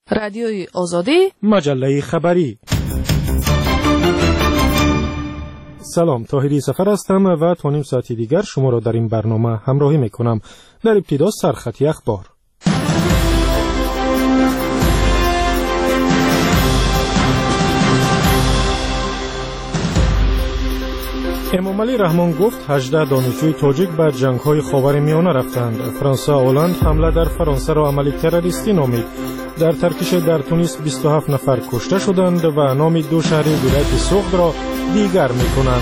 رادیوی آزادی، مجله خبری. سلام، طاهری سفر هستم و تا نیم ساعتی دیگر شما را در این برنامه همراهی میکنم. در ابتدا سرخطی اخبار. امامعلی رحمان گفت 18 دانشجوی تاجیک به جنگ‌های خاورمیانه رفتند. فرانسوا هلند حمله در فرانسه را عملی تروریستی نامید. در ترکیش در تونس 27 نفر کشته شدند و نام دو شهر ولایت سوغد را دیگر می‌کنند.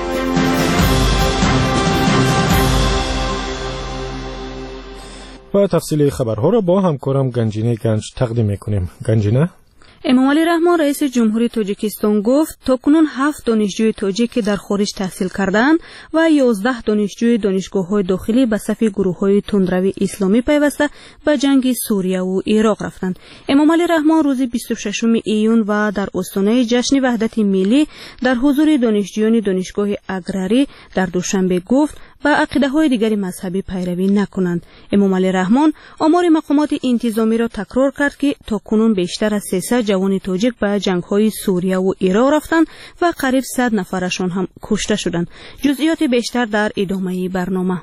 و تفصیل خبرها را با همکارم گنجینه گنج تقدیم می‌کنیم. گنجینه، امامعلی رحمان رئیس جمهوری تاجیکستان گفت تاکنون 7 دانشجوی تاجیک که در خارج تحصیل کردند و 11 دانشجوی دانشگاه‌های داخلی به صف گروه‌های تندروی اسلامی پیوسته به جنگ سوریه و عراق رفتند. امامعلی رحمان روز 26 ایون و در آستانه جشن وحدت ملی در حضور دانشجویان دانشگاه اگراری در دوشنبه گفت با عقیده‌های دیگر مذهبی پیروی نکنند. امامعلی رحمان آمار مقامات انتظامی را تکرار کرد که تاکنون بیشتر از 300 جوان تاجیک به جنگ‌های سوریه و عراق رفتند و قریب 100 نفرشان هم کشته شدند. جزئیات بیشتر در ادامه برنامه.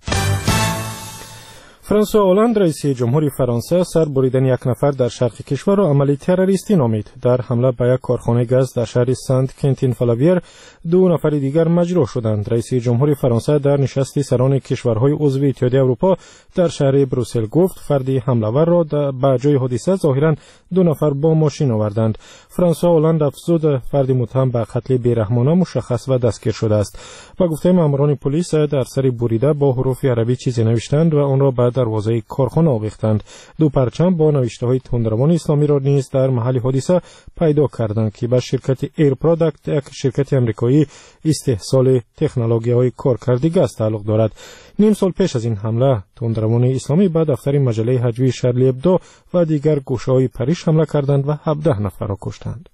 فرانسوا هلند رئیس جمهوری فرانسه سر بریدن یک نفر در شرق کشور را عملی تروریستی نامید. در حمله به یک کارخانه گاز در شهر سنت کنتین فلاویر 2 نفر دیگر مجروح شدند. رئیس جمهوری فرانسه در نشست سران کشورهای عضو اتحادیه اروپا در شهر بروسل گفت فردی حمله‌ور را به جای حادثه ظاهراً 2 نفر با ماشین آوردند. فرانسوا هلند افزود فردی متهم به قتل بیرحمانه مشخص و دستگیر شده است. با گفته ماموران پلیس در سر بریده با حروف عربی چیزی نوشتند و آن را به دروازه کارخانه آویختند. 2 پرچم با نوشته‌های تندروان اسلامی را نیز در محل حادثه پیدا کردند که به شرکت ایر پروداکت، یک شرکت آمریکایی استحصال تکنولوژی‌های کارکردی گاز تعلق دارد. نیم سال پیش از این حمله تندروان اسلامی به دفتر مجله هجوی شارلی ابدو و دیگر گوشه‌های پاریس حمله کردند و 17 نفر را کشتند.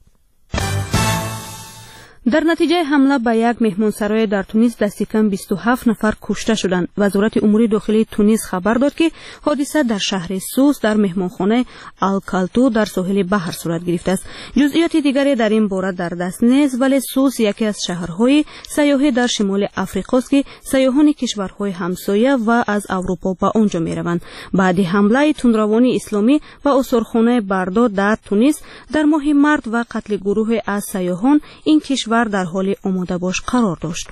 در نتیجه حمله به یک مهمانسرای در تونس دست کم 27 نفر کشته شدند. وزارت امور داخلی تونس خبر داد که حادثه در شهر سوس در مهمانخانه الکالتو در ساحل بحر صورت گرفته است. جزئیات دیگری در این باره در دست نیست، ولی سوس یکی از شهرهای سیاحی در شمال افریقا است که سیاحان کشورهای همسایه و از اروپا به آنجا می‌روند. بعد حمله تندروان اسلامی و آثارخانه بردار در تونس در ماه مارس و قتل گروه از سیاحان این کشور در حال آماده باش قرار داشت.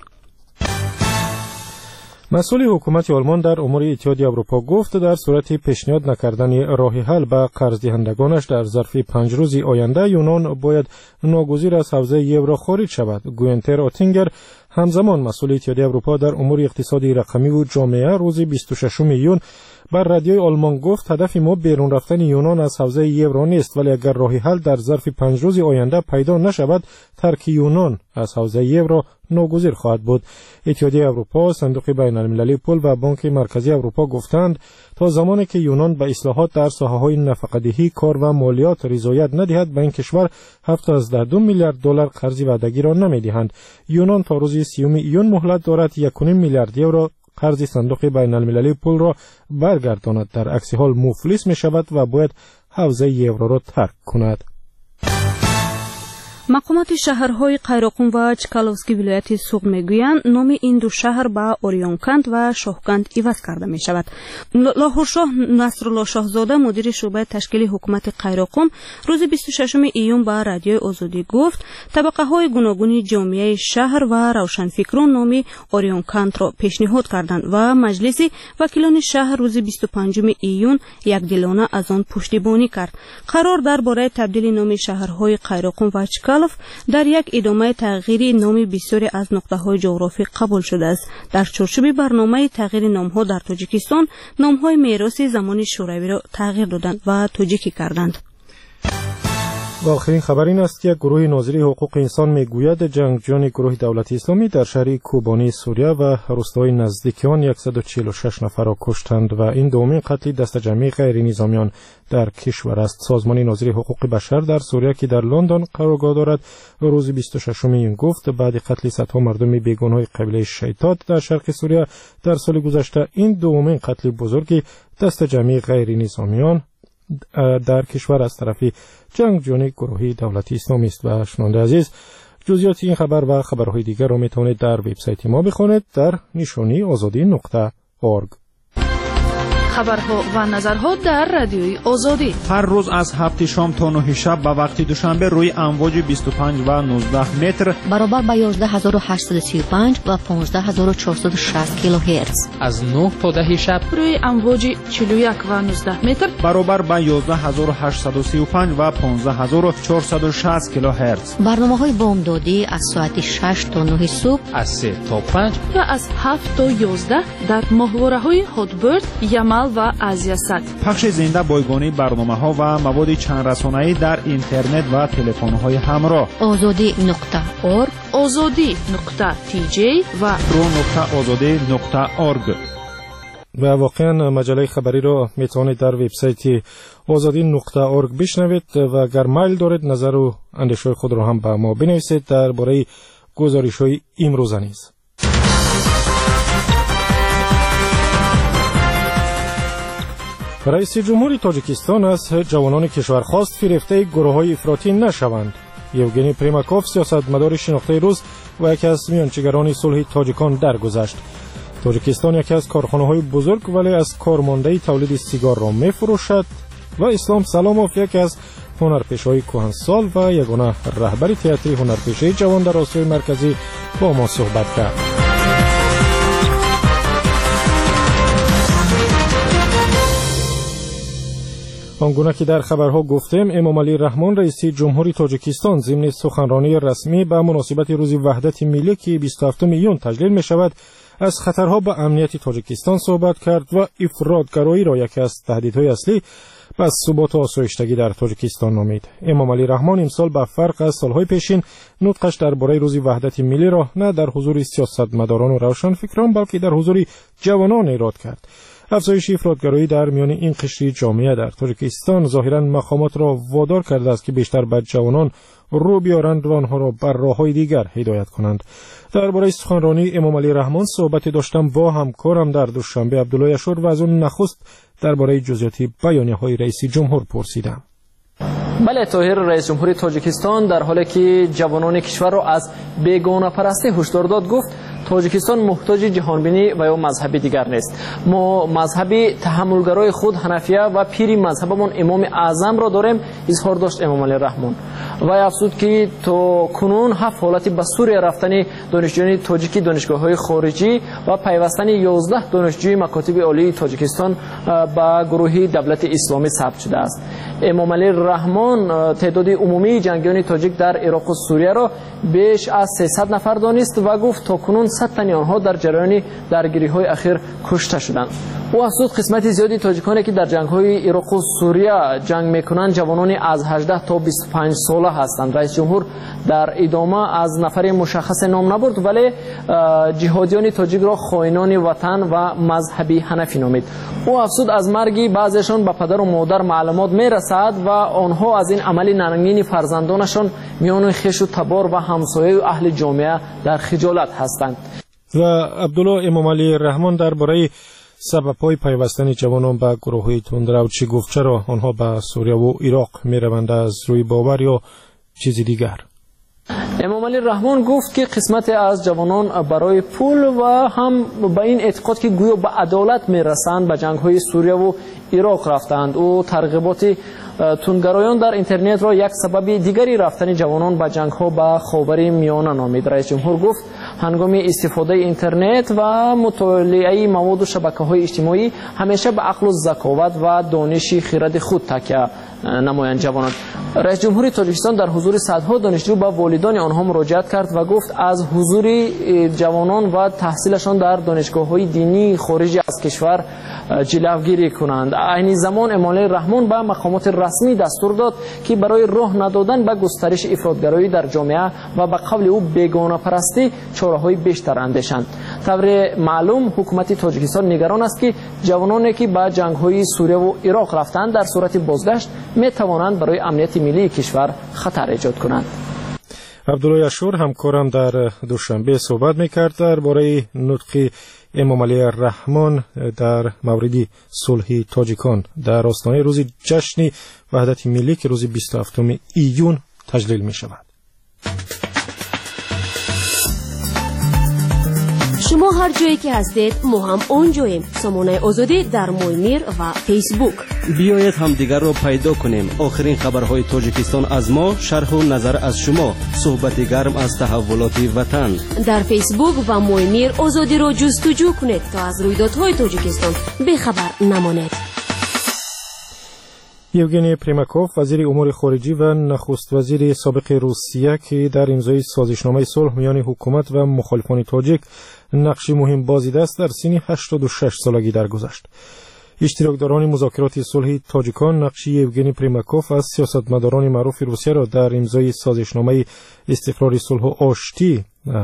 مسئول حکومت آلمان در امور اتحادیه اروپا گفت در صورت پیشنهاد نکردن راه حل به قرض دهندگانش در ظرف 5 روز آینده یونان باید ناگزیر از حوزه یورو خارج شود. گوینتر آتینگر همزمان مسئول اتحادیه اروپا در امور اقتصادی رقمی و جامعه روز 26 ایون بر رادیوی آلمان گفت هدف ما بیرون رفتن یونان از حوزه یورو نیست، ولی اگر راه حل در ظرف 5 روز آینده پیدا نشود ترک یونان از حوزه یورو ناگزیر خواهد بود. اتحادیه اروپا، صندوق بین المللی پول و بانک مرکزی اروپا گفتند تا زمانی که یونان به اصلاحات در ساحه‌های نفقه‌دهی، کار و مالیات رضایت ندهد به این کشور 7.2 میلیارد دلار قرض وعدگی را نمی‌دهند. یونان تا روز 30 ایون مهلت دارد 1.5 میلیارد یورو قرض صندوق بین المللی پول را برگرداند. در عکس حال مفلس می شود و باید حوزه یورو را ترک کند. مقامات شهرهای قیراقون و چکالوفسکی ولایت سوغد میگویند نام این دو شهر به اوریونکند و شاهکند عوض کرده می شود. لاهورشاه نصرالله شاهزاده مدیر شعبه تشکیلی حکومت قیراقون روز 26 ایون به رادیوی آزادی گفت طبقه های گوناگون جامعه شهر و روشنفکران نام اوریونکند را پیشنهاد کردند و مجلس وکیلان شهر روز 25 ایون یکدلانه از آن پشتیبانی کرد. قرار درباره تبدیل نام شهرهای قیراقون و چکالوف در یک ادامه تغییر نام بسیاری از نقطه‌های جغرافی قبول شده است. در چارچوب برنامه تغییر نام‌ها در تاجیکستان نام‌های میراثی زمان شوروی را تغییر دادند و تاجیکی کردند. و آخرین خبر این است که گروه ناظری حقوق انسان میگوید جنگجویان گروه دولت اسلامی در شهر کوبانی سوریه و روستاهای نزدیک آن 146 نفر را کشتند و این دومین قتل دست جمعی غیر نظامیان در کشور است. سازمان ناظری حقوق بشر در سوریه که در لندن قرارگاه دارد روز 26 ایون گفت بعد قتل صدها مردم بیگناه قبیله شیطات در شرق سوریه در سال گذشته این دومین قتل بزرگی دست جمعی غیر نظامیان در کشور از طرف جنگجویان گروهی دولتی اسلامی است. و شنونده عزیز، جزئیات این خبر و خبرهای دیگر را میتونید در وبسایت ما بخوانید در نشانی azadi.org. خبرها و نظرها در رادیوی آزادی هر روز از 7 شام تا 9 شب به وقت دوشنبه روی امواج 25 و 19 متر برابر با 11835 و 15460 کیلوهرتز. از 9 تا 10 شب روی امواج 41 و 19 متر برابر با 11835 و 15460 کیلوهرتز. برنامه‌های بامدادی از ساعت 6 تا 9 صبح، از 3 تا 5 و از 7 تا 11 در ماهواره‌های هاتبرد، یمل و آزیاسات. پخش زنده بایگانی برنامه‌ها و مواد چند رسانه‌ای در اینترنت و تلفن‌های همراه. azadi.org، azadi.tj و pro.azadi.org. و واقعا مجله خبری را میتونید در وبسایت azadi.org بشنوید و اگر میل دارید نظر و اندیشه خود را هم به ما بنویسید درباره گزارش‌های امروز نیز. رئیس جمهوری تاجیکستان از جوانان کشور خواست فریفته گروه‌های افراطی نشوند. یوگنی پریماکوف سیاستمدار شناخته روز و یکی از میانجیگران صلح تاجیکان درگذشت. تاجیکستان یکی از کارخانه‌های بزرگ ولی از کارمانده تولید سیگار را می‌فروشد و اسلام سلاموف یکی از هنرپیشه‌های کهنسال و یگانه رهبر تئاتر هنرپیشه جوان در آسیای مرکزی با ما صحبت کرد. آنگونه که در خبرها گفتیم، امام علی رحمان رئیس جمهوری تاجیکستان ضمن سخنرانی رسمی به مناسبت روز وحدت ملی که 27 میلیون تجلیل می شود از خطرها به امنیت تاجیکستان صحبت کرد و افراطگرایی را یکی از تهدیدهای اصلی به ثبات و آسایشتگی در تاجیکستان نامید. امام علی رحمان امسال به فرق از سالهای پیشین نطقش درباره روز وحدت ملی را نه در حضور سیاستمداران و روشنفکران بلکه در حضور جوانان ایراد کرد. افزایش افراطگرایی در میان این قشر جامعه در تاجیکستان ظاهراً مقامات را وادار کرده است که بیشتر به جوانان رو بیارند و آنها را بر راه‌های دیگر هدایت کنند. درباره سخنرانی امام علی رحمان صحبت داشتم با همکارم در دوشنبه عبدالله اشور و از اون نخست درباره جزئیات بیانیه‌های رئیس جمهور پرسیدم. بله، طاهر، رئیس جمهوری تاجیکستان در حالی که جوانان کشور را از بیگانه پرستی هشدار داد گفت تاجیکستان محتاج جهانبینی و یا مذهبی دیگر نیست. ما مذهبی تحملگرای خود حنفیه و پیری مذهبمون امام اعظم را داریم، اظهار داشت امام علی رحمان. و افزود که تا کنون 7 حالت به سوریه رفتن دانشجویان تاجیکی دانشگاه‌های خارجی و پیوستن 11 دانشجوی مکاتب عالی تاجیکستان به گروه دولت اسلامی ثبت شده است. امام علی رحمان تعداد عمومی جنگیان تاجیک در عراق و سوریه را بیش از 300 نفر دانست و گفت تا کنون 100 تن آنها در جریان درگیری‌های اخیر کشته شدند. او افزود قسمت زیادی تاجیکانی که در جنگ‌های عراق و سوریه جنگ می‌کنند جوانانی از 18 تا 25 ساله هستند. رئیس جمهور در ادامه از نفر مشخص نام نبرد ولی جهادیان تاجیک را خائنان وطن و مذهبی حنفی نامید. او افزود از مرگ بعضیشان به پدر و مادر معلومات می‌رسد و آنها از این عمل ننگین فرزندانشان میان خویش و تبار و همسایه و اهل جامعه در خجالت هستند. و عبدالله امام علی رحمان درباره سبب‌های پیوستن جوانان به گروه‌های تندرو چی گفت؟ چرا آنها به سوریه و عراق می‌روند؟ از روی باور یا چیزی دیگر؟ امام علی رحمان گفت که قسمت از جوانان برای پول و هم با این اعتقاد که گویا به عدالت میرسند به جنگ‌های سوریه و عراق رفتند. او ترغیبات تندگرایان در اینترنت را یک سبب دیگری رفتن جوانان به جنگ‌ها به خاور میانه نامید. رئیس جمهور گفت هنگام استفاده اینترنت و مطالعه مواد و شبکه‌های اجتماعی همیشه به عقل و ذکاوت و دانش خرد خود تکیه نمایند جوانان. رئیس جمهوری تاجیکستان در حضور صدها دانشجو به والدان آنها مراجعت کرد و گفت از حضور جوانان و تحصیلشان در دانشگاه‌های دینی خارج از کشور جلوگیری کنند. عین زمان امام علی رحمان به مقامات رسمی دستور داد که برای راه ندادن به گسترش افراطگرایی در جامعه و به قول او بیگانه پرستی چاره‌های بیشتر اندیشند. طور معلوم حکومت تاجیکستان نگران است که جوانانی که به جنگ‌های سوریه و عراق رفتند در صورت بازگشت می‌توانند برای امنیت ملی کشور خطر ایجاد کنند. عبدالله اشور همکارم در دوشنبه صحبت می‌کرد درباره نطق امامعلی رحمان در مورد صلح تاجیکان در آستانه روز جشن وحدت ملی که روز 27 ایون تجلیل می شود. شما هر جایی که هستید ما هم اونجاییم. سامانه آزادی در مویمیر و فیسبوک. بیایید هم دیگر را پیدا کنیم. آخرین خبرهای تاجیکستان از ما، شرح و نظر از شما، صحبت گرم از تحولات وطن. در فیسبوک و مویمیر آزادی را جستجو کنید تا از رویدادهای تاجیکستان بخبر نمانید. یوگنی پریماکوف وزیر امور خارجی و نخست وزیر سابق روسیه که در امضای سازشنامه صلح میان حکومت و مخالفان تاجیک نقشی مهم بازیده است در سن 86 سالگی درگذشت. اشتراکداران مذاکرات صلح تاجیکان نقش یوگنی پریماکوف از سیاستمداران معروف روسیه را در امضای سازشنامه استقرار صلح و آشتی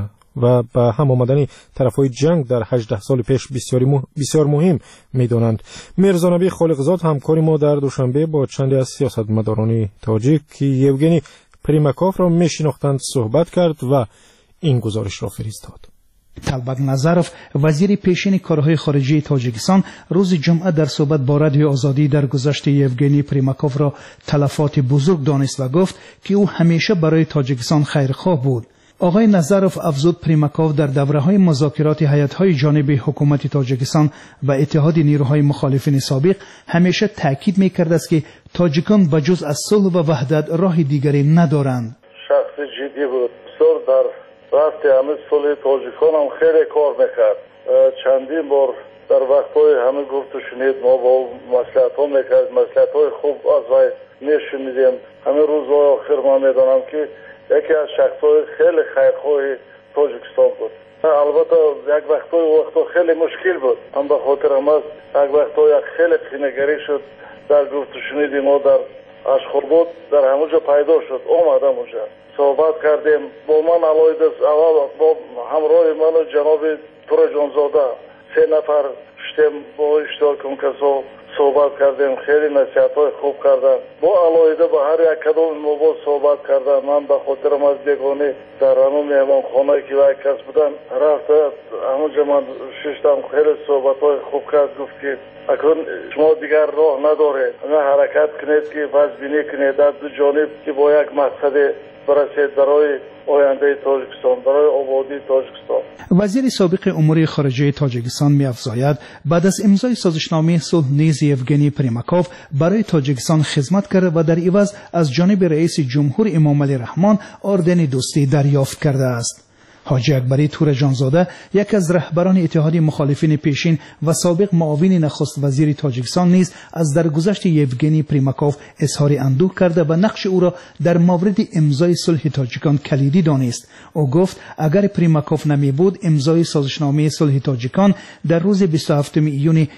و به هم آمدن طرفهای جنگ در 18 سال پیش بسیار مهم می‌دانند. میرزا نبی خالقزاد همکار ما در دوشنبه با چند از سیاستمداران تاجیک که یوگنی پریماکوف را می‌شناختند صحبت کرد و این گزارش را فرستاد. طلبت نظروف وزیر پیشین کارهای خارجی تاجیکستان روز جمعه در صحبت با رادیو آزادی در گذشت یوگنی پریماکوف را تلفات بزرگ دانست و گفت که او همیشه برای تاجیکستان خیرخواه بود. آقای نظروف افزود پریماکوف در دوره‌های مذاکرات هیئت‌های جانبی حکومت تاجیکستان و اتحاد نیروهای مخالفین سابق همیشه تاکید می‌کرد است که تاجیکان بجز از صلح و وحدت راه دیگری ندارند. شخص جدی بود. در رفت همه صلح تاجیکان هم خیلی کار می‌کرد. چندین بار در وقت‌های همه گفت و شنید ما با مصلحت‌ها می‌کرد، مصلحت‌های خوب از وی نشنیدیم. همه روزهای آخر ما می‌دانم که یکی از شخص‌های خیلی خیرخواه تاجیکستان بود. البته یک وقتا خیلی مشکل بود. هم به خاطر هم است یک وقتا خیلی خینه‌گری شد. در گفت و شنید ما در اشخوربود در همونجا پیدا شد. اومدم اونجا صحبت کردیم با من علایده با همراه من و جناب تور جانزاده 3 نفر شدیم با اشتراک اون کسا صحبت کردیم. خیلی نصیحت‌های خوب کردن. با علایده با هر یک کدوم ما با صحبت کردن. من به خاطرم از دیگانه در همون مهمان خانه که یک کس بودن رفته همونجا من ششتم. خیلی صحبت‌های خوب کرد. گفت که اکنون شما دیگر راه نداره، حرکت کنید که وزبینی کنید در دو جانب که با یک مقصد برسید برای آینده تاجیکستان، برای آبادی تاجیکستان. وزیر سابق امور خارجه تاجیکستان می‌افزاید بعد از امضای سازشنامه صلح نیز یوگنی پریماکوف برای تاجیکستان خدمت کرد و در عوض از جانب رئیس جمهور امامعلی رحمان اردن دوستی دریافت کرده است. حاجی اکبری تور جانزاده یکی از رهبران اتحاد مخالفین پیشین و سابق معاون نخست وزیر تاجیکستان نیز از درگذشت یوگنی پریماکوف اظهار اندوه کرده و نقش او را در مورد امضای صلح تاجیکان کلیدی دانست. او گفت اگر پریماکوف نمی بود امضای سازشنامه صلح تاجیکان در روز 27 ایون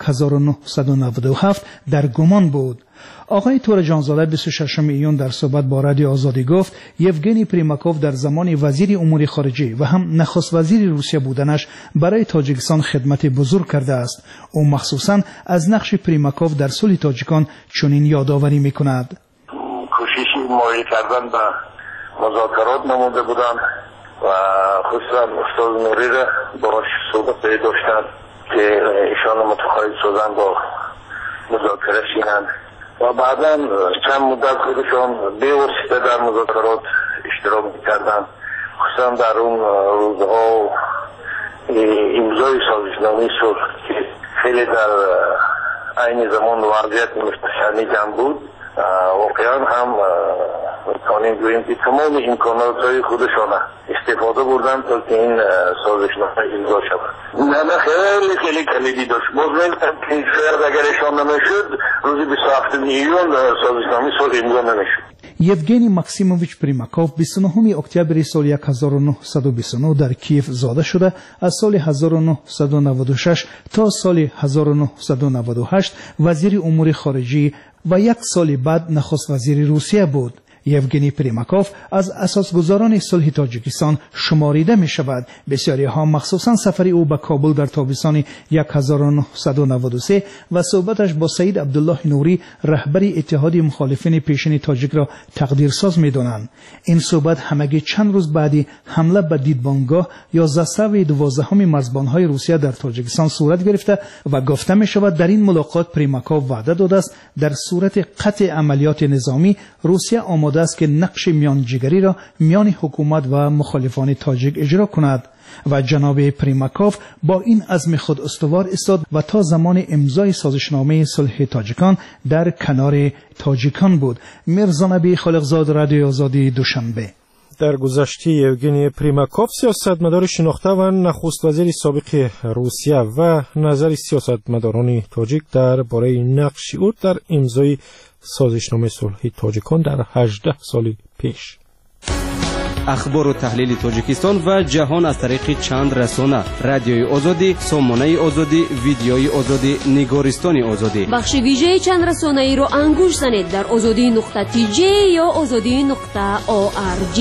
1997 در گمان بود. آقای تور جانزاده 26 ایون در صحبت با رادیو آزادی گفت یوگنی پریماکوف در زمان وزیر امور خارجه و هم نخست وزیر روسیه بودنش برای تاجیکستان خدمت بزرگ کرده است. او مخصوصا از نقش پریماکوف در صلح تاجیکان چنین یادآوری می‌کند. کوششی مایل کردن به مذاکرات نموده بودند و خصوصا استاد نوری را باش صحبت داشتند که ایشان متقاعد شدن با مذاکره شینند و بعدا چند مدت خودشان بی‌واسطه در مذاکرات اشتراک می‌کردند. خصوصا در اون روزها امضای سازشنامه صلح که خیلی در عین زمان وضعیت مشتعل بود. واقعا هم می‌توانیم بگوییم که تمام امکانات‌های خودشان استفاده بردن تا که این سازشنامه امضا شود. نه خیلی کلیدی داشت. باز می‌گم که شاید اگر ایشان نمیشد روز 27 ایون سازشنامه صلح امضا نمیشد. یوگنی ماکسیموویچ پریماکوف 29 اکتبر سال 1929 در کیف زاده شده. از سال 1996 تا سال 1998 وزیر امور خارجه و یک سال بعد نخست وزیر روسیه بود. یوگنی پریماکوف از اساسگزاران صلح تاجیکستان شماریده می شود. بسیاری ها مخصوصا سفر او به کابل در تابستان 1993 و صحبتش با سید عبدالله نوری رهبر اتحاد مخالفین پیشین تاجیک را تقدیرساز می دانند. این صحبت همگی چند روز بعدی حمله به دیدبانگاه 11 12 مرزبان‌های روسیه در تاجیکستان صورت گرفته و گفته می شود در این ملاقات پریماکوف وعده داده است در صورت قطع عملیات نظامی روسیه آماده است که نقش میانجیگری را میان حکومت و مخالفان تاجیک اجرا کند و جناب پریماکوف با این عزم خود استوار ایستاد و تا زمان امضای سازشنامه صلح تاجیکان در کنار تاجیکان بود. میرزا نبی خالقزاد، رادیو آزادی، دوشنبه. در گذشته یوگنی پریماکوف سیاستمدار شناخته و نخست وزیر سابق روسیه و نظر سیاستمداران تاجیک درباره نقش او در امضای سازشنامه صلح تاجیکان در 18 سال پیش. اخبار و تحلیل تاجیکستان و جهان از طریق چند رسانه: رادیوی آزادی، سامانه آزادی، ویدیوی آزادی، نگارستان آزادی. بخش ویژه چند رسانه ای رو انگوش زنید در azadi.tj یا azadi.org.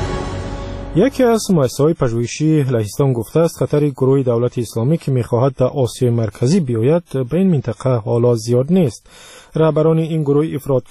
یکی از مؤسسه‌های پژوهشی لهستان گفته است خطر گروه دولت اسلامی که می‌خواهد در آسیای مرکزی بیاید به این منطقه حالا زیاد نیست. رهبران این گروه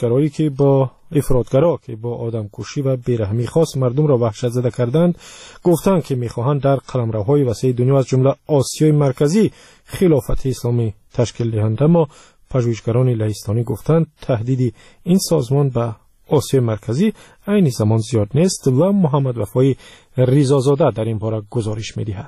افراطگرا که با آدمکشی و بیرحمی خاص مردم را وحشت زده کردند گفتند که می‌خواهند در قلمروهای وسیع دنیا از جمله آسیای مرکزی خلافت اسلامی تشکیل دهند. اما پژوهشگران لهستانی گفتند تهدید این سازمان به آسیای مرکزی عین زمان زیاد نیست و محمد وفای ریزازاده در این باره گزارش می‌دهد.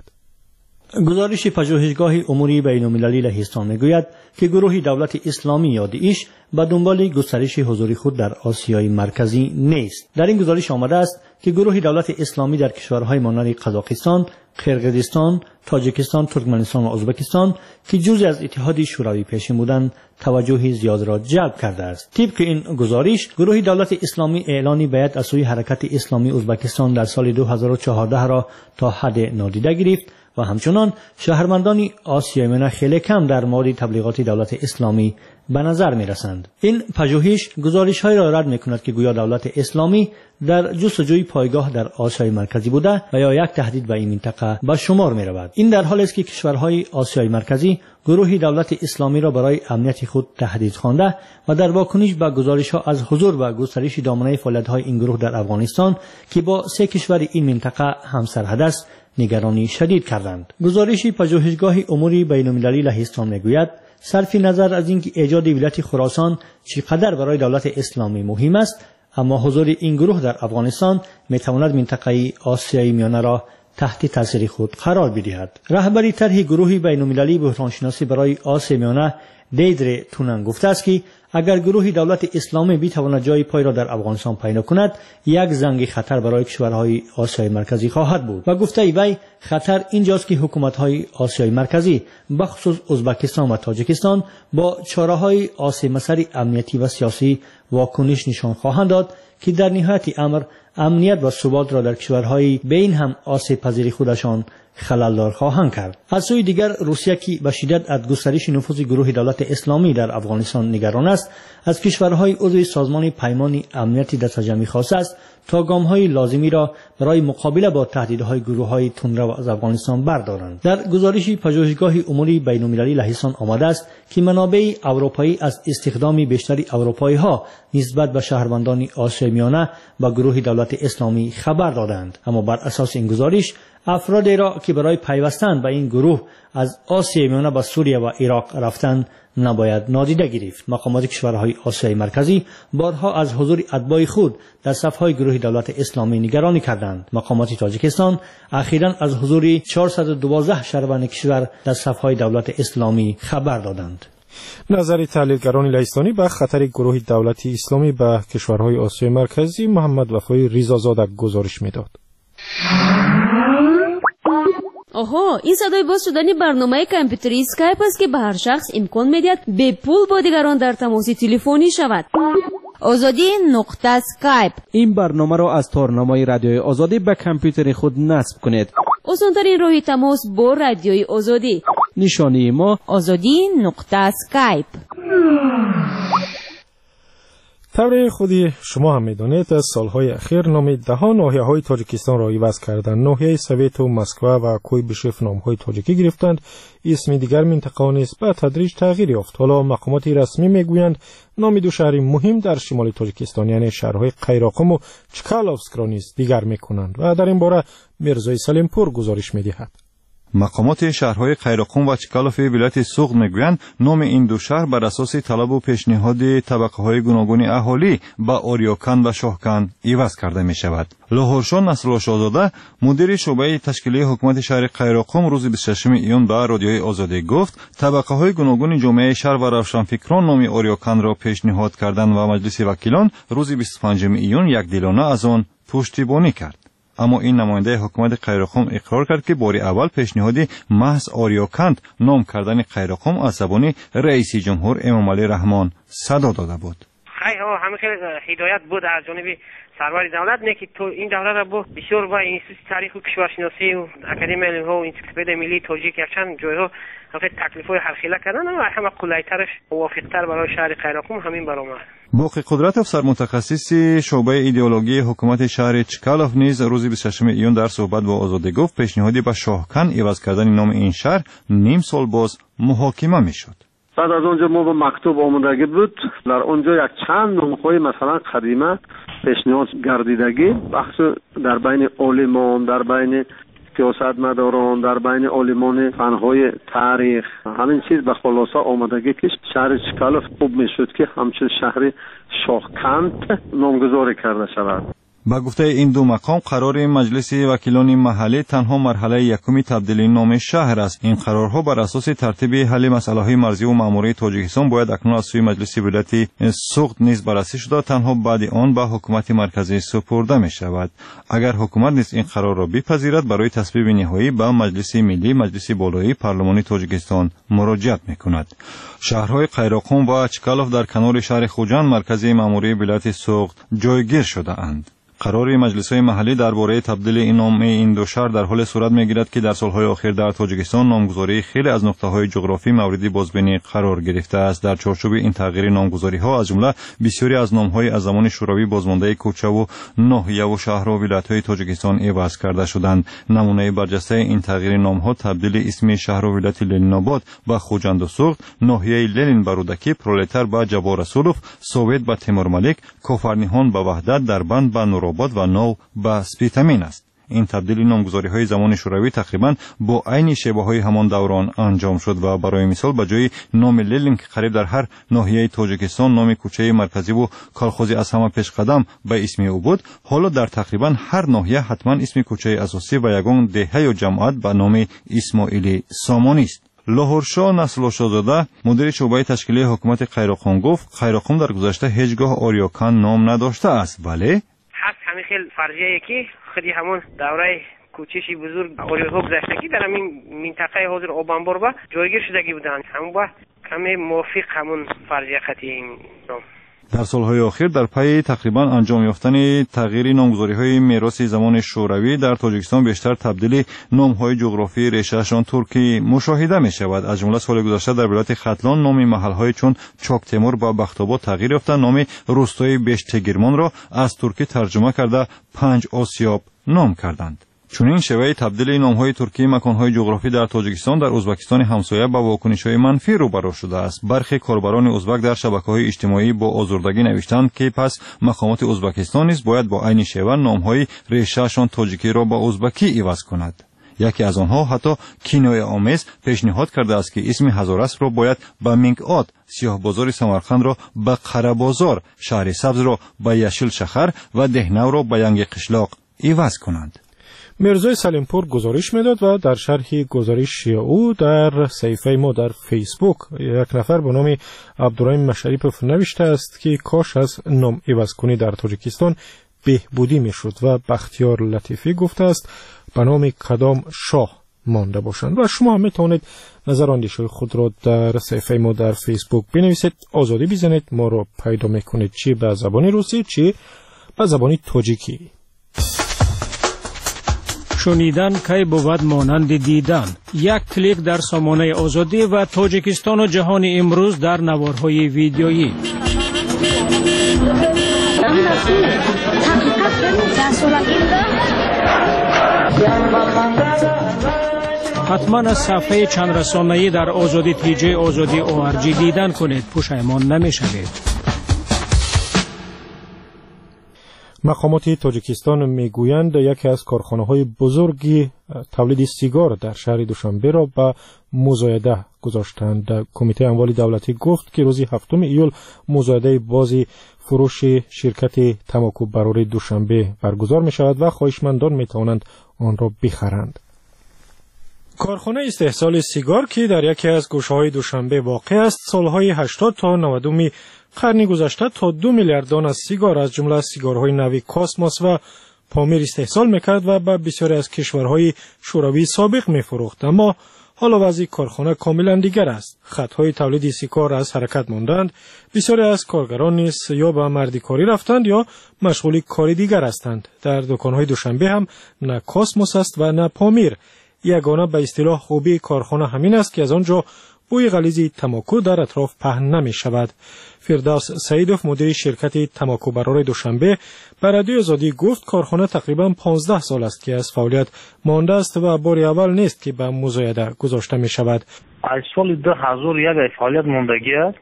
گزارش پژوهشگاه امور بین‌المللی لهستان میگوید که گروه دولت اسلامی یا داعش به دنبال گسترش حضور خود در آسیای مرکزی نیست. در این گزارش آمده است که گروه دولت اسلامی در کشورهای مانند قزاقستان، قرقیزستان، تاجیکستان، ترکمنستان و ازبکستان که جزء از اتحاد شوروی پیشین بودند توجه زیاد را جلب کرده است. طبق این گزارش گروه دولت اسلامی اعلان بیعت از سوی حرکت اسلامی ازبکستان در سال 2014 را تا حد نادیده گرفت و همچنان شهروندان آسیای میانه خیلی کم در مورد تبلیغات دولت اسلامی به نظر می رسند. این پژوهش گزارش‌های را رد می‌کند که گویا دولت اسلامی در جستجوی پایگاه در آسیای مرکزی بوده و یا یک تهدید به این منطقه به شمار می‌رود. این در حالی است که کشورهای آسیای مرکزی گروه دولت اسلامی را برای امنیت خود تهدید خوانده و در واکنش به گزارش‌ها از حضور و گسترش دامنه فعالیت‌های این گروه در افغانستان که با 3 کشور این منطقه همسرحد است نگرانی شدید کردند. گزارش پژوهشگاه امور بین‌المللی لهستان میگوید صرف نظر از اینکه ایجاد ولایت خراسان چقدر برای دولت اسلامی مهم است، اما حضور این گروه در افغانستان میتواند منطقه آسیای میانه را تحت تاثیر خود قرار بدهد. رهبری طرح گروه بین‌المللی بحرانشناسی برای آسیای میانه دیدر تونن گفته است که اگر گروه دولت اسلامی بتواند جای پای را در افغانستان پیدا کند یک زنگ خطر برای کشورهای آسیای مرکزی خواهد بود و گفته وی خطر اینجاست که حکومت‌های آسیای مرکزی بخصوص ازبکستان و تاجیکستان با چاره‌های آسیای مسئله امنیتی و سیاسی واکنش نشان خواهند داد که در نهایت امر امنیت و ثبات را در کشورهای بین هم آسیب پذیری خودشان خلل‌دار خواهند کرد. از سوی دیگر روسیه که به شدت از گسترش نفوذ گروه دولت اسلامی در افغانستان نگران است از کشورهای عضو سازمان پیمان امنیتی دستجمعی خواسته است تا گام‌های لازمی را برای مقابله با تهدیدهای گروه‌های تندرو از افغانستان بردارند. در گزارش پژوهشگاه امور بین‌المللی لهستان آمده است که منابع اروپایی از استخدام بیشتر اروپایی‌ها نسبت به شهروندان آسیای میانه با گروه دولت اسلامی خبر دادند، اما بر اساس این گزارش افرادی را که برای پیوستن به این گروه از آسیای میانه به سوریه و عراق رفتند نباید نادیده گرفت. مقامات کشورهای آسیای مرکزی بارها از حضور اتباع خود در صفهای گروه دولت اسلامی نگرانی کردند. مقامات تاجیکستان اخیراً از حضور 412 شهروند کشور در صفهای دولت اسلامی خبر دادند. نظر تحلیلگران لهستانی به خطر گروه دولت اسلامی به کشورهای آسیای مرکزی محمد وفای ریزازاده گزارش میداد. آها، این صدای باز شدن برنامه کامپیوتری اسکایپ است که به هر شخص امکان میدهد به پول با دیگران در تماس تلفنی شود. azadi.skype. این برنامه را از تارنمای رادیوی آزادی به کامپیوتر خود نصب کنید. آسان‌ترین راه تماس با رادیوی آزادی. نشانی ما azadi.skype. طبعا خودی شما هم میدانید از سالهای اخیر نام 10 ناحیه‌های تاجیکستان را عوض کردند. ناحیه سویت و مسکو و کویبشف نام‌های تاجیکی گرفتند. اسم دیگر منطقه نیز به تدریج تغییر یافت. حالا مقامات رسمی میگویند نام دو شهر مهم در شمال تاجیکستان یعنی شهرهای قیراقم و چکالوفسک را نیز دیگر میکنند و در این باره میرزای سلیمپور گزارش میدهد. مقامات شهرهای قیراقم و چکالوف ولایت سوغد میگویند نام این دو شهر بر اساس طلب و پیشنهاد طبقه‌های گوناگون اهالی با اوریوکان و شاهکان عوض کرده می شود. لاهورشاه نصرالله شاهزاده مدیر شعبه تشکیلی حکومت شهر قیراقم روز 26 ایون به رادیوی آزادی گفت طبقه‌های گوناگون جامعه شهر و روشنفکران نام اوریوکان را پیشنهاد کردند و مجلس وکیلان روز 25 ایون یکدلانه از آن پشتیبانی کرد. اما این نماینده حکومت قیراقم اقرار کرد که بار اول پیشنهادی محض آریاکند نام کردن قیراقم از زبان رئیس جمهور امام علی رحمان صدا داده بود. همه خیلی هدایت بود از جانب سرور دولت نه که تو این دوره را با بسیار با انستیتوت تاریخ و کشورشناسی و اکادمی علم ها و انسیکلوپدی ملی تاجیک چند جایها البته تکلیف‌های هرخیله کردن و همه قلایترش موافق‌تر برای شهر قیراقم همین برآمد. باقی قدرت افسر متخصص شعبه ایدئولوژی حکومت شهر چکالوف نیز روز 26 ایون در صحبت با آزادی گفت پیشنهادی به شاهکان عوض کردن نام این شهر نیم سال باز محاکمه میشد. بعد از اونجا ما با مکتوب آمدگی بود در اونجا یک چند نام‌های مثلا قدیمه پیشنهاد گردیدگی بحث در بین عالمان در بین سیاستمداران در بین عالمان فنهای تاریخ همین چیز به خلاصه آمدگی که شهر چکالوف خوب میشد که همچون شهر شاهکند نامگذاری کرده شود. با گفته این دو مقام قرار مجلس وکیلان محلی تنها مرحله یکمی تبدیل نام شهر است. این قرارها بر اساس ترتیب حل مسائل مرزی و ماموری تاجیکستان باید اکنون از سوی مجلس ولایت سوغد نیز بررسی شده تنها بعد آن به حکومت مرکزی سپرده می شود. اگر حکومت نیز این قرار را بپذیرد برای تصویب نهایی به مجلس ملی مجلس بالایی پارلمانی تاجیکستان مراجعت می کند. شهرهای قیراقم و چکالوف در کنار شهر خوجند مرکزی ماموری ولایت سوغد جایگیر شده اند. قرار مجلس‌های محلی درباره تبدیل نام این دو شهر در حال صورت می‌گیرد که در سال‌های اخیر در تاجیکستان نامگذاری خیلی از نقطه‌های جغرافی مورد بازبینی قرار گرفته است. در چارچوب این تغییر نامگذاری‌ها از جمله بسیاری از نام‌های از زمان شوروی بازمانده کوچه و ناحیه و شهر و ولایت‌های تاجیکستان عوض کرده شدند. نمونه برجسته این تغییر نام‌ها تبدیل اسم شهر و ولایت لنین‌آباد به خوجند و سوغد، ناحیه لنین به رودکی، پرولتر به جبار رسولوف، سوویت به تیمورملک، کوفرنیهان به وحدت، دربند به نورآباد و نو به سپیتامین است. این تبدیلی نامگذاری‌های زمان شوروی تقریباً با عین شیوه‌های همان دوران انجام شد و برای مثال به جای نام لنین که قریب در هر ناحیه تاجیکستان نام کوچه مرکزی و کارخوزی از همه پیش قدم به اسم او بود، حالا در تقریباً هر ناحیه حتما اسم کوچه اساسی و یگان دهه یا جماعت به نام اسماعیلی سامانی است. لاهورشاه نصرالله شاهزاده مدیر شعبه تشکیلی حکومت قیراقم گفت قیراقم در گذشته هیچگاه آریاکان نام نداشته است ولی هست همین خیلی فرضیه که خودی همون دوره کوچشی بزرگ اوریوها گذشتگی در همین منطقه حاضر آبانبار با جایگیر شدگی بودند همون با کمی موافق همون فرضیه خطی این نام. در سالهای اخیر در پی تقریبا انجام یافتن تغییر نامگذاری‌های میراث زمان شوروی در تاجیکستان بیشتر تبدیل نام‌های جغرافی ریشه‌شان ترکی مشاهده می‌شود. از جمله سال گذشته در ولایت ختلان نام محل‌های چون چاک تیمور و بخت‌آباد تغییر یافته، نام روستای بشتگیرمان را از ترکی ترجمه کرده 5 آسیاب نام کردند. چنین شیوه تبدیل نام‌های ترکی مکان‌های جغرافی در تاجیکستان در ازبکستان همسایه با واکنش‌های منفی روبرو شده است. برخی کاربران ازبک در شبکه‌های اجتماعی با آزردگی نوشتند که پس مقامات ازبکستان نیز باید با عین شیوه نام‌های ریشه‌شان تاجیکی را با ازبکی عوض کند. یکی از آنها حتی کنایه آمیز پیشنهاد کرده است که اسم هزاراسپ را باید به مینگآت، سیاه بازار سمرقند را به قره بازار، شهر سبز را به یشیل شهر و دهنو را به ینگ قشلاق عوض کنند. میرزای سلیمپور گزارش میداد و در شرح گزارش او در صفحه ما در فیسبوک یک نفر به نام عبدالرحیم مشریپوف نوشته است که کاش از نام عوض کنی در تاجیکستان بهبودی میشد و بختیار لطیفی گفته است به نام کدام شاه مانده باشند. و شما هم میتونید نظر اندیشه خود را در صفحه ما در فیسبوک بنویسید، آزادی بزنید، ما را پیدا میکنید چی به زبان روسی چی به زبان تاجیکی. شنیدن کی بود مانند دیدن. یک کلیک در سامانه آزادی و تاجیکستان و جهان امروز در نوارهای ویدیویی. حتما از صفحه چند رسانه‌ای در آزادی تیجی آزادی ORG دیدن کنید، پشیمان نمی‌شوید. مقامات تاجیکستان میگویند یکی از کارخانه‌های بزرگی تولید سیگار در شهر دوشنبه را به مزایده گذاشتند. کمیته اموال دولتی گفت که روز 7 ایول مزایده بازی فروش شرکت تماکو برای دوشنبه برگزار می شود و خواهشمندان می توانند آن را بخرند. کارخانه استحصال سیگار که در یکی از گوشه‌های دوشنبه واقع است، سالهای 80 تا 90 قرن گذشته تا 2 میلیارد دانه سیگار از جمله سیگارهای نوی کاسموس و پامیر استحصال میکرد و به بسیاری از کشورهای شوروی سابق میفروخت. اما حالا وضع کارخانه کاملا دیگر است. خطهای تولید سیگار از حرکت ماندند. بسیاری از کارگران نیز یا به مردیکاری رفتند یا مشغول کاری دیگر هستند. در دکانهای دوشنبه هم نه کاسموس است و نه پامیر. یگانه به اصطلاح خوبی کارخانه همین است که از آنجا بوی غلیظ تماکو در اطراف پهن نمی شود. فردوس سعیدوف مدیر شرکت تماکو برای دوشنبه به رادیو آزادی گفت کارخانه تقریبا 15 سال است که از فعالیت مانده است و بار اول نیست که به مزایده گذاشته می شود. از سال 2001 فعالیت ماندگی است.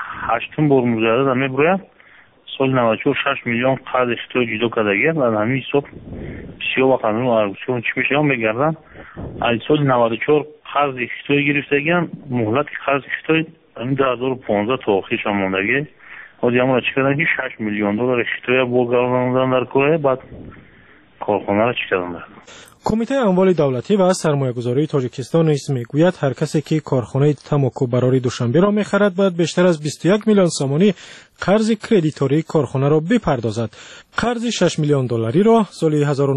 8 بار مزایده می بروید. سال 94 6 میلیون قرض اشتراک جدا کردگی و همین حساب بسیار و قانون ارزشون چی میشه هم بگردن. از سال 94 قرض اشتراک گرفتگی مهلت قرض اشتراک همین 2015 تا آخرش هم ماندگی. حالی همون را چی کردن که 6 میلیون دلار اشتراک بگردن در کوه بعد کارخانه را چی کردن. کمیته اموال دولتی و سرمایه‌گذاری تاجیکستان نیز میگوید هر کسی که کارخانه تماکو برای دوشنبه را می‌خرد باید بیشتر از 21 میلیون سامانی قرض کردیتوری کارخانه را بپردازد. قرض 6 میلیون دلاری را سال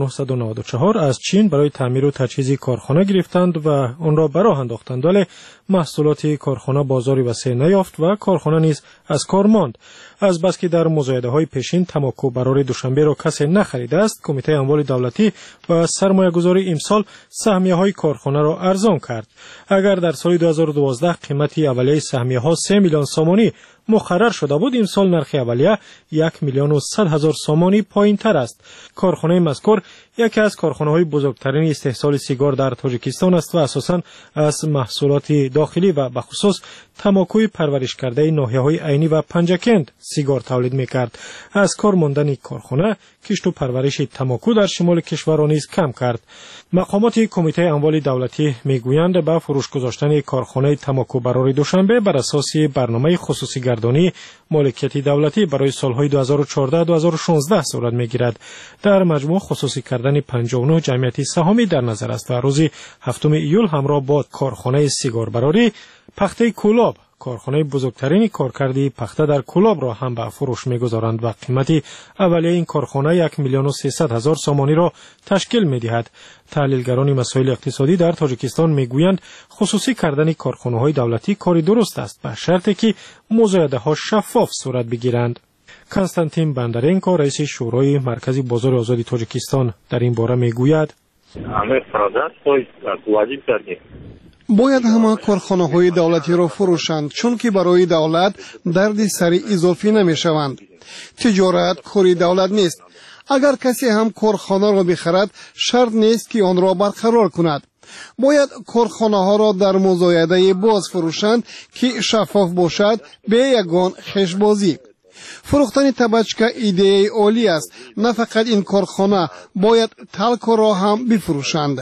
1994 از چین برای تعمیر و تجهیز کارخانه گرفتند و آن را به راه انداختند، ولی محصولات کارخانه بازاری وسیع نیافت و کارخانه نیز از کار ماند. از بس که در مزایده‌های پیشین تماکو برای دوشنبه را کسی نخریده است، کمیته اموال دولتی و سرمایه‌گذاری امسال سهمیه‌های کارخانه را ارزان کرد. اگر در سال 2012 قیمت اولیه سهمیه‌ها 3 میلیون سامانی مقرر شده بود، امسال نرخ اولیه 1 میلیون و 100 هزار سامانی پایین تر است. کارخانه مذکور یکی از کارخانه‌های بزرگترین استحصال سیگار در تاجیکستان است و اساساً از محصولات داخلی و به خصوص تماکوی پرورش کرده ناحیه‌های عینی و پنجکند سیگار تولید می‌کرد. از کار ماندن کارخانه کشت و پرورش تماکو در شمال کشور را نیز کم کرد. مقامات کمیته اموال دولتی میگویند به فروش گذاشتن کارخانه تماکو برای دوشنبه بر اساس برنامه خصوصی گردانی مالکیت دولتی برای سالهای 2014-2016 صورت میگیرد. در مجموع خصوصی کردن 59 جمعیت سهامی در نظر است و روز 7 ایول همراه با کارخانه سیگار براری پخته کولاب، کارخانه بزرگترین کارکردی پخته در کولاب را هم به فروش می‌گذارند و قیمت اولیه این کارخانه 1 میلیون و 300 هزار سامانی را تشکیل می‌دهد. تحلیلگران مسائل اقتصادی در تاجیکستان می‌گویند خصوصی کردن کارخانه‌های دولتی کاری درست است به شرطی که مزایده‌ها شفاف صورت بگیرند. کنستانتین بندرنکو رئیس شورای مرکزی بازار آزادی تاجیکستان در این باره می‌گوید باید همه کارخانه‌های دولتی را فروشند، چون که برای دولت درد سری اضافی نمی‌شوند. تجارت کاری دولت نیست. اگر کسی هم کارخانه را بخرد شرط نیست که آن را برقرار کند. باید کارخانه‌ها را در مزایده باز فروشند که شفاف باشد، به یگان خشبازی. فروختن تبچکه ایده عالی است. نه فقط این کارخانه، باید تلک را هم بفروشند.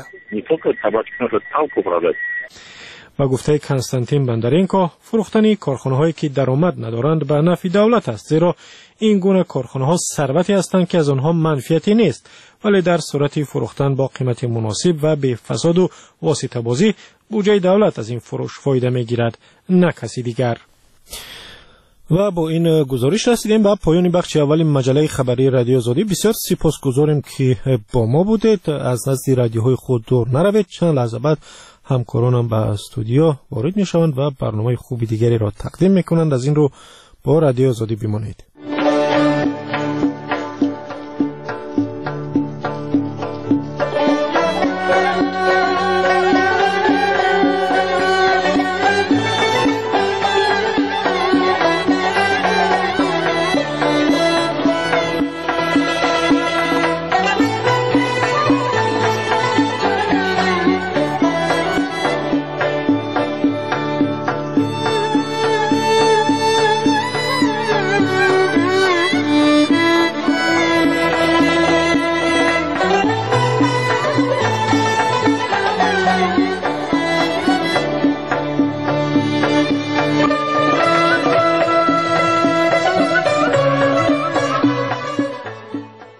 با گفته کنستانتین بندرنکو، فروختن کارخانه‌هایی که درآمد ندارند به نفع دولت است، زیرا این گونه کارخانه‌ها ثروتی هستند که از آنها منفعتی نیست، ولی در صورت فروختن با قیمت مناسب و بی فساد و واسطه بازی بودجه دولت از این فروش فایده می‌گیرد، نه کسی دیگر. و با این گزارش رسیدیم به پایان بخش اول مجله خبری رادیو آزادی. بسیار سپاسگزاریم که با ما بودید. از نزد رادیوهای خود دور نروید. چند لحظه بعد همکارانم به استودیو وارد میشوند و برنامه خوبی دیگری را تقدیم میکنند. از این رو با رادیو آزادی بمانید.